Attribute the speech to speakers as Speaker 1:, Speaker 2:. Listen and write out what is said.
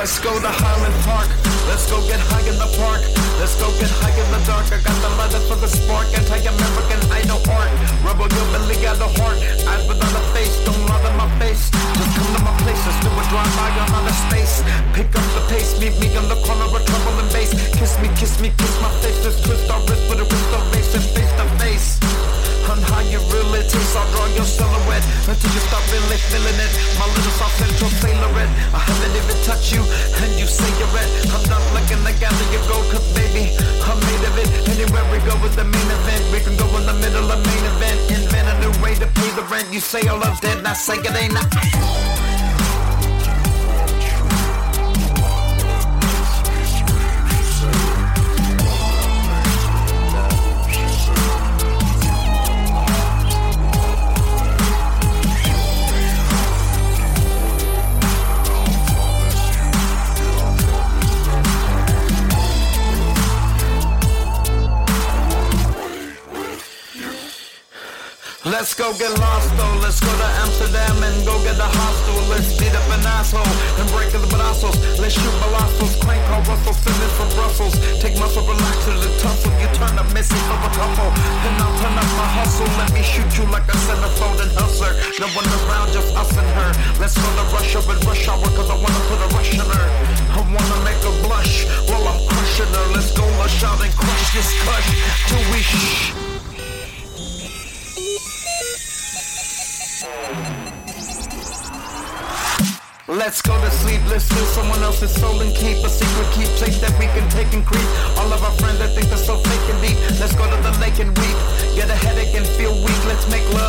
Speaker 1: Let's go to Highland Park. Let's go get high in the park. Let's go get high in the dark. I got the lighter for the spark. Anti-American, I know art. Rebel, you really got a heart. Eyes without a face, don't lie in my face. Just come to my place, let's do a drive-by on outer space. Pick up the pace, meet me on the corner of trouble and bass. Kiss me, kiss my face. Let's twist our wrist with a wrist of race and face to face. On how you really taste, I'll draw your silhouette until you start really feeling it. My little South Central sailorette, I haven't even touched you, and you say you're red. I'm not looking to gather your gold, cause baby, I'm made of it. Anywhere we go is the main event. We can go in the middle of main event. Invent a new way to pay the rent. You say all love's dead, and I say it ain't not. Let's go get lost though, let's go to Amsterdam and go get a hostel. Let's beat up an asshole and break the brazos. Let's shoot balazos, clank on Russell Simmons from Brussels. Take muscle, relax to the tussle. You turn up missing from a couple. Then I'll turn up my hustle. Let me shoot you like a centerfold and hustler. No one around, just us and her. Let's go to Russia with rush hour, cause I wanna put a rush in her. I wanna make her blush while I'm crushing her. Let's go lush out and crush this cush till we shh. Let's go to sleep, let's steal someone else's soul and keep a secret keep place that we can take and creep. All of our friends that think they're so fake and deep. Let's go to the lake and weep. Get a headache and feel weak. Let's make love